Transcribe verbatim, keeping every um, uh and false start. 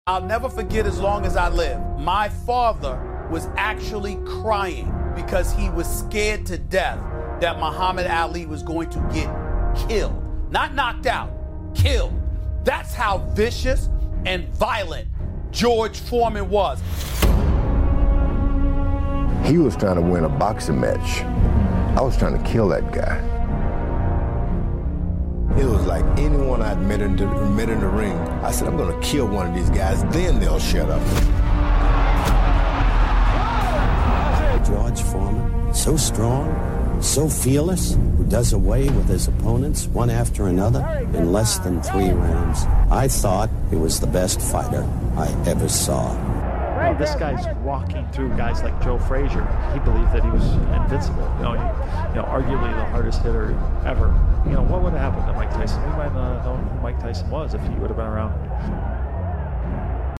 I'll never forget as long as I live. My father was actually crying because he was scared to death that Muhammad Ali was going to get killed. Not knocked out, killed. That's how vicious and violent George Foreman was. He was trying to win a boxing match. I was trying to kill that guy. It was like anyone I'd met in the, met in the ring, I said, I'm gonna kill one of these guys, then they'll shut up. George Foreman, so strong, so fearless, who does away with his opponents one after another in less than three rounds. I thought he was the best fighter I ever saw. You know, this guy's walking through guys like Joe Frazier. He believed that he was invincible. You know, he, you know, arguably the hardest hitter ever. You know, what would have happened to Mike Tyson? We might not have known who Mike Tyson was if he would have been around.